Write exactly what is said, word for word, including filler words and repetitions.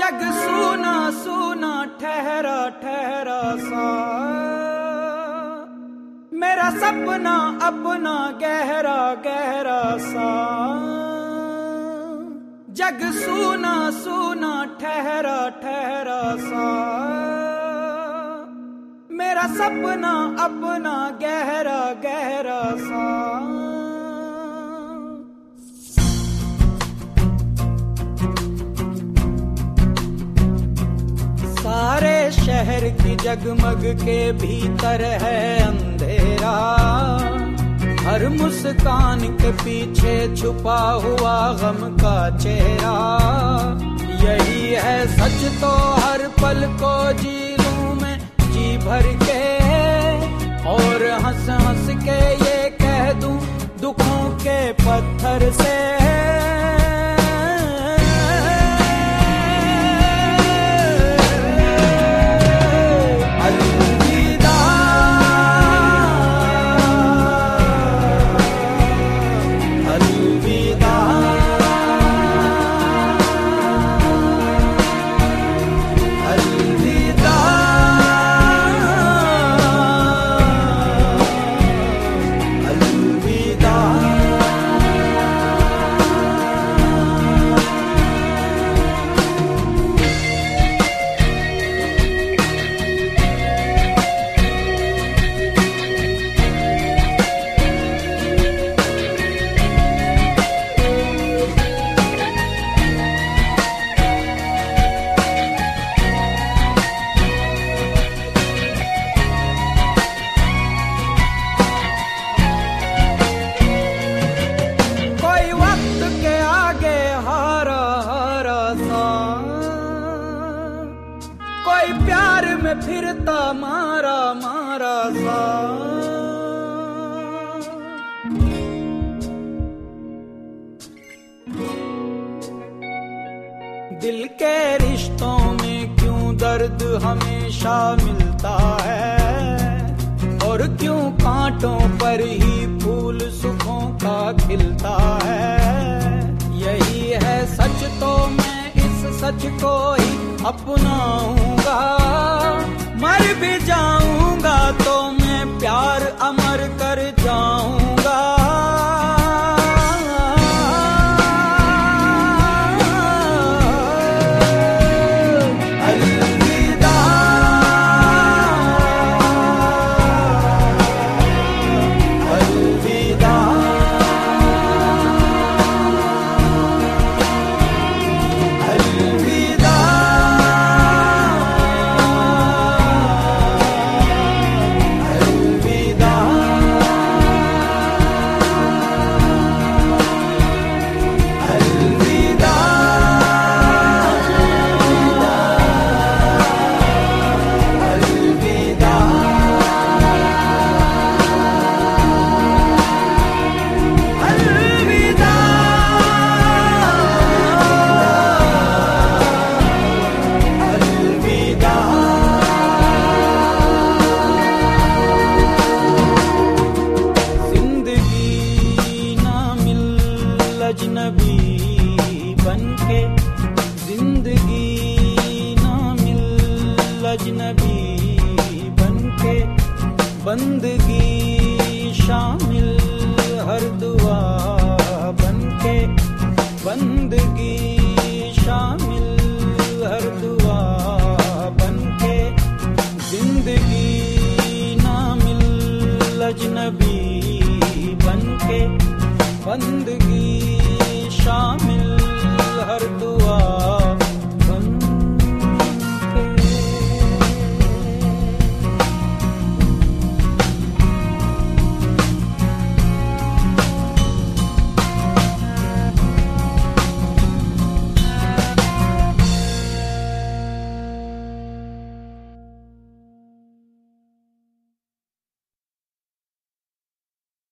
जग सूना सूना ठहरा ठहरा सा, मेरा सपना अपना गहरा गहरा सा। जग सूना सूना ठहरा ठहरा सा, मेरा सपना अपना गहरा गहरा सा। सारे शहर की जगमग के भीतर है अंधेरा, हर मुस्कान के पीछे छुपा हुआ गम का चेहरा। यही है सच तो हर पल को जी लूं मैं जी भर के, और हंस हंस के ये कह दूं दुखों के पत्थर से। कोई प्यार में फिरता मारा मारा सा, दिल के रिश्तों में क्यों दर्द हमेशा मिलता है, और क्यों कांटों पर ही फूल सुखों का खिलता है। यही है सच तो मैं इस सच को ही अपनाऊंगा, मर भी जाऊंगा तो मैं प्यार अमर कर जाऊंगा। अजनबी बनके जिंदगी ना मिल, अजनबी बनके बंदगी शामिल, हर दुआ बनके बंदगी शामिल, हर दुआ बनके जिंदगी ना मिल, अजनबी बनके बंदगी शामिल, हर दुआ